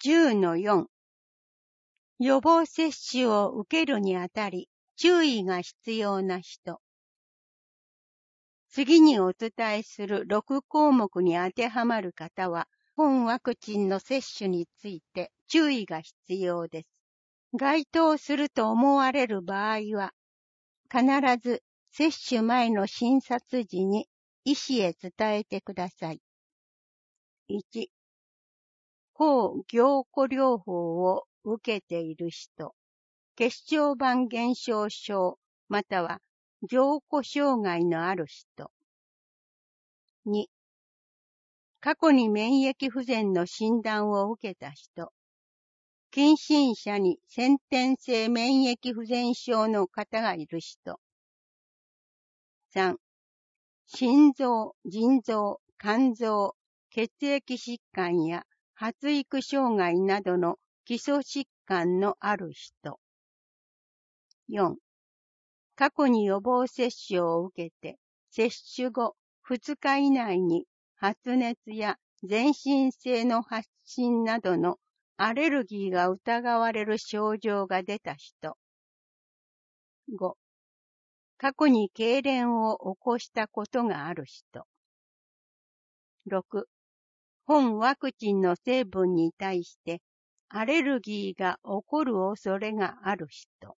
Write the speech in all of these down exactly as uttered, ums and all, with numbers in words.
じゅうのよん、予防接種を受けるにあたり注意が必要な人。次にお伝えするろくこうもくに当てはまる方は、本ワクチンの接種について注意が必要です。該当すると思われる場合は、必ず接種前の診察時に医師へ伝えてください。いち、抗凝固療法を受けている人、血小板減少症または凝固障害のある人。に、過去に免疫不全の診断を受けた人、近親者に先天性免疫不全症の方がいる人。さん、心臓、腎臓、肝臓、血液疾患や発育障害などの基礎疾患のある人。よん、過去に予防接種を受けて、接種後ふつか以内に発熱や全身性の発疹などのアレルギーが疑われる症状が出た人。ご、過去に痙攣を起こしたことがある人。ろく、本ワクチンの成分に対してアレルギーが起こる恐れがある人。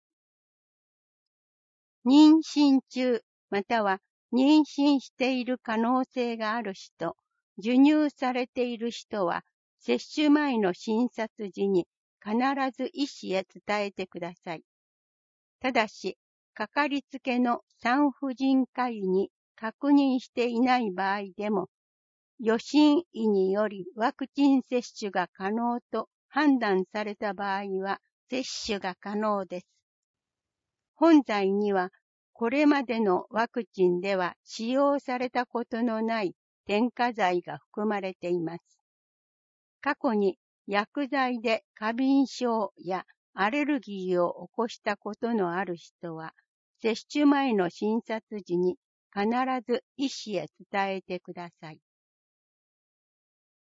妊娠中または妊娠している可能性がある人、授乳されている人は、接種前の診察時に必ず医師へ伝えてください。ただし、かかりつけの産婦人科医に確認していない場合でも、予診医によりワクチン接種が可能と判断された場合は、接種が可能です。本剤には、これまでのワクチンでは使用されたことのない添加剤が含まれています。過去に薬剤で過敏症やアレルギーを起こしたことのある人は、接種前の診察時に必ず医師へ伝えてください。